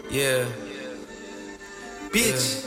Yeah. Bitch.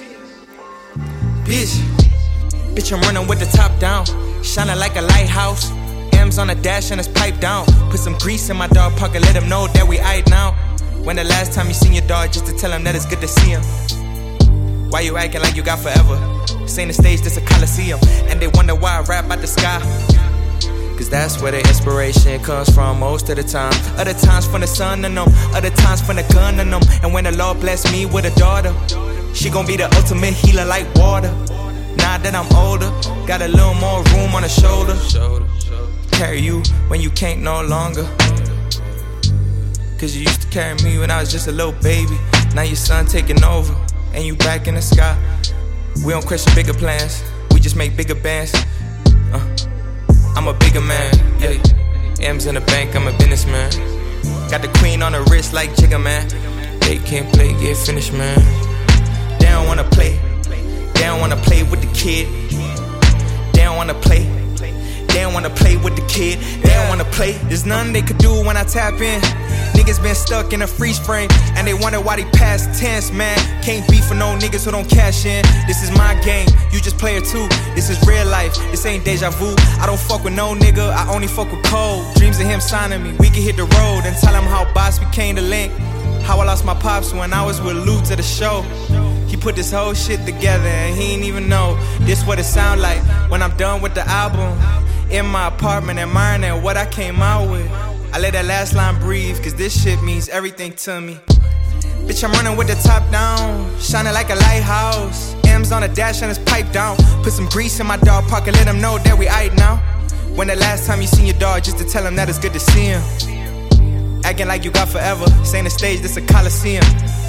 Bitch, I'm running with the top down, shining like a lighthouse. M's on the dash and it's piped down. Put some grease in my dog pocket, let him know that we aight now. When the last time you seen your dog, just to tell him that it's good to see him. Why you acting like you got forever? This ain't a stage, this a coliseum. And they wonder why I rap out the sky, cause that's where the inspiration comes from most of the time. Other times from the sun and them, other times from the gun and them. And when the Lord bless me with a daughter, she gon' be the ultimate healer like water. Now that I'm older, got a little more room on the shoulder. Carry you when you can't no longer, cause you used to carry me when I was just a little baby. Now your son taking over, and you back in the sky. We don't question bigger plans, we just make bigger bands. I'm a bigger man, yeah. M's in the bank, I'm a businessman. Got the queen on the wrist like Jigga, man. They can't play, get finished, man. They don't wanna play, they don't wanna play with the kid. They don't wanna play, they don't wanna play with the kid. They don't wanna play, there's nothing they could do when I tap in. Niggas been stuck in a freeze frame, and they wonder why they past tense, man. Can't beef for no niggas who don't cash in. This is my game, you just play it too. This is real life, this ain't deja vu. I don't fuck with no nigga, I only fuck with Cole. Dreams of him signing me, we can hit the road and tell him how boss became the link. How I lost my pops when I was with Luke to the show. He put this whole shit together and he ain't even know this what it sound like when I'm done with the album. In my apartment admiring what I came out with. I let that last line breathe, cause this shit means everything to me. Bitch, I'm running with the top down, shining like a lighthouse. M's on the dash and it's piped down. Put some grease in my dog pocket, let him know that we aight now. When the last time you seen your dog, just to tell him that it's good to see him. Acting like you got forever, this ain't a stage, this a coliseum.